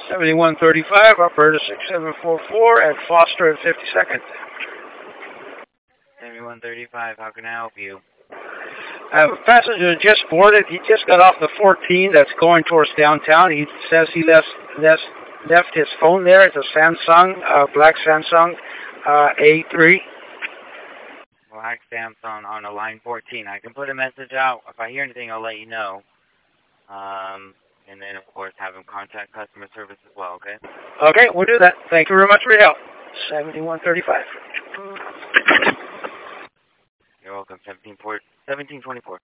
7135, operator 6744 at Foster and 52nd. 7135, how can I help you? I have a passenger just boarded. He just got off the 14 that's going towards downtown. He says he left his phone there. It's a Samsung, black Samsung A3. Black Samsung on the line 14. I can put a message out. If I hear anything, I'll let you know. And then, of course, have him contact customer service as well, okay? Okay, we'll do that. Thank you very much for your help. 7135. You're welcome. 1724.